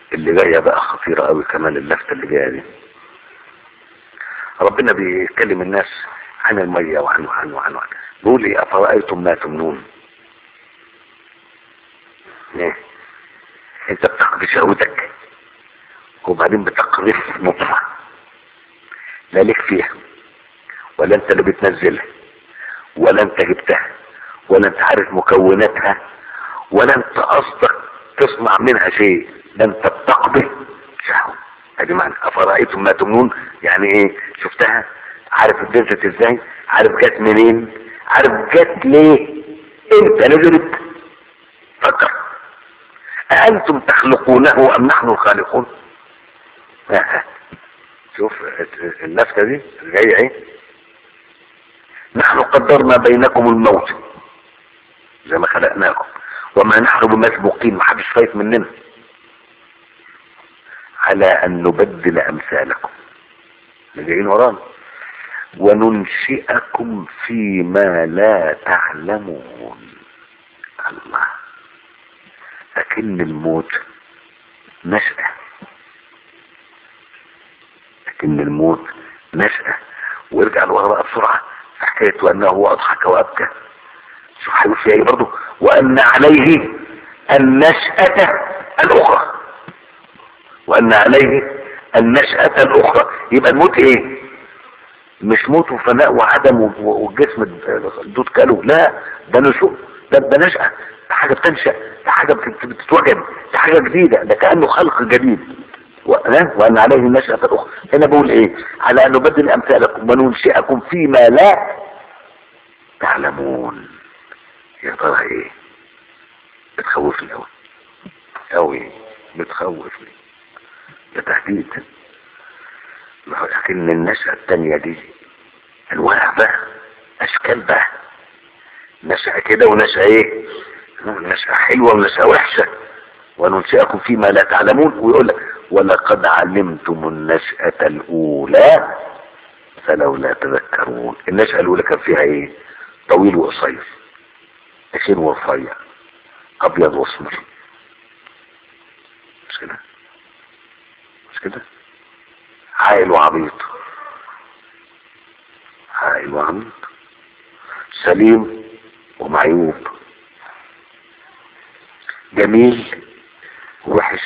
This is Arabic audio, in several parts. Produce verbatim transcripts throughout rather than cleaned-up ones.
اللي جاية بقى خطيرة قوي كمان، اللفتة اللي جاية دي. ربنا بيكلم الناس عن المية وعن وعن وعن وعن بيقول ايه؟ افرأيتم ما تمنون. ايه؟ انت بتقضي شهوتك وبعدين بتقذف نطفة لا لك فيها ولا انت اللي بتنزلها ولا انت جبتها ولا انت عارف مكوناتها ولا انت قصدك تصنع منها شيء، ده انت بتقضي شهوة. ادي معنى افرأيتم ما تمنون. يعني ايه؟ شفتها، عارف اتنزلت ازاي، عارف جت منين، عارف جت ليه، امتى نزلت، فكر. أأنتم تخلقونه أم نحن الخالقون؟ شوف اللفتة دي جاية ايه؟ نحن قدرنا بينكم الموت زي ما خلقناكم وما نحن بمسبوقين، ما حدش خايف مننا على أن نبدل أمثالكم اللي جايين ورانا وننشئكم فيما لا تعلمون. الله، لكن الموت نشأة، لكن الموت نشأة. وارجع لورا بقى بسرعة في حكاية وأنه هو أضحك وأبكى. شوف هيقول فيها ايه برضه؟ وأن عليه النشأة الأخرى، وأن عليه النشأة الأخرى. يبقى الموت ايه؟ مش موت وفناء وعدم والجسم الدود كاله، لا، ده نشوء، ده ده نشأة، ده حاجة بتنشأ، ده حاجة بتتوجد، ده حاجة جديدة، ده كأنه خلق جديد. وأن عليه النشأة الأخرى. هنا بقول ايه؟ على أن نبدل أمثالكم وننشئكم فيما لا تعلمون. يا ترى ايه؟ بتخوفني أوي أوي، بتخوفني، ده تهديد. لكن النشأة التانية دي انواع بقى، اشكال بقى، نشأة كده ونشأة ايه؟ نشأة حلوة ونشأة وحشة. وننشئكم فيما لا تعلمون. ويقول لك ولقد علمتم النشأة الاولى فلولا تذكرون. النشأة الاولى كان فيها ايه؟ طويل وقصير، تخين ورفيع، ابيض واسمر، مش كده؟ مش كده؟ عاقل وعبيط، عاقل وعبيط، سليم ومعيوب، جميل ووحش،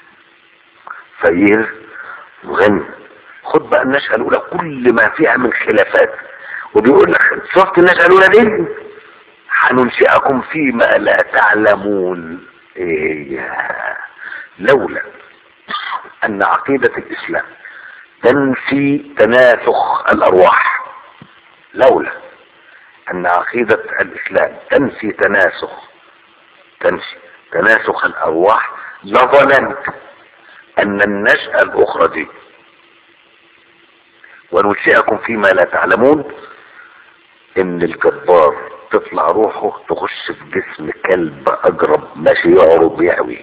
فقير وغني. خد بقى النشأة الأولى كل ما فيها من خلافات، وبيقول لك شفت النشأة الأولى دي؟ هننشئكم فيما لا تعلمون. إيه؟ لولا أن عقيدة الإسلام تنفي تناسخ الأرواح، لولا أن عقيدة الإسلام تنفي تناسخ تنفي تناسخ الأرواح لظننت أن النشأة الأخرى دي وننشئكم فيما لا تعلمون إن الجبار تطلع روحه تخش في جسم كلب أجرب ماشي يعرض يهوي،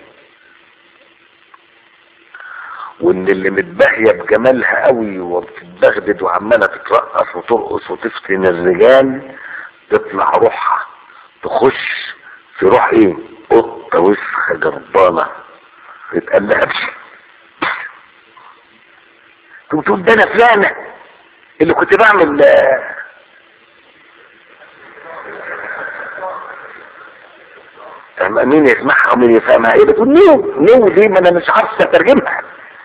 وان اللي متباهيه بجمالها قوي وبتتبغدد وعماله تترقص وترقص وتفتن الرجال تطلع روحها تخش في روح ايه؟ قطه وسخه جربانه تتقلبش. تقوم تقول ده انا فلانه اللي كنت بعمل مين يسمعها ومين يفهمها؟ ايه بتقول نيو نيو دي؟ ما انا مش عارف اترجمها.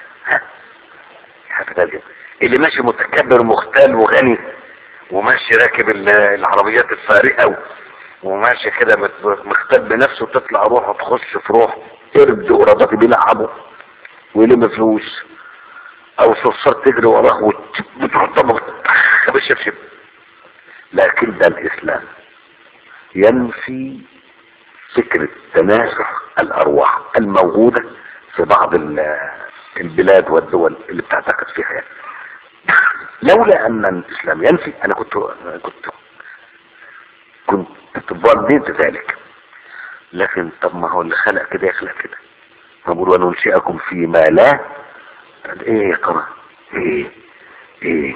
اللي ماشي متكبر مختال وغني وماشي راكب العربيات الفارقة وماشي كده مختال بنفسه تطلع روحه تخش في روح قرد ورباطي بيلعبه ويلم فلوس او صرصار تجري وراه وتحطمه بالشبشب. لكن ده الاسلام ينفي فكرة تناسخ الارواح الموجودة في بعض البلاد والدول اللي بتعتقد فيها يعني. لولا ان الاسلام ينفي انا كنت كنت كنت ضديت ذلك. لكن طب ما هو اللي خلق كده يخلق كده. نقول وننشئكم فيما لا. ايه يا ترى؟ ايه ايه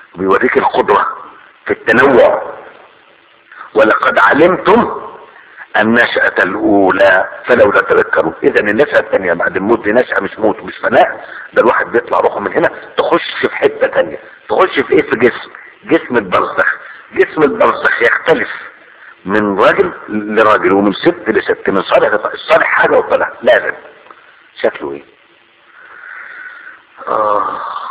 بيوريك القدرة في التنوع. ولقد علمتم النشأة الأولى فلولا تذكروا. إذا النشأة الثانية بعد الموت دي نشأة، مش موت مش فناء، ده الواحد بيطلع روحه من هنا تخش في حتة ثانية. تخش في إيه؟ في جسم، جسم البرزخ. جسم البرزخ يختلف من راجل لراجل ومن ست لست، من صالح لصالح. الصالح حاجة والصالح لازم شكله إيه؟ آه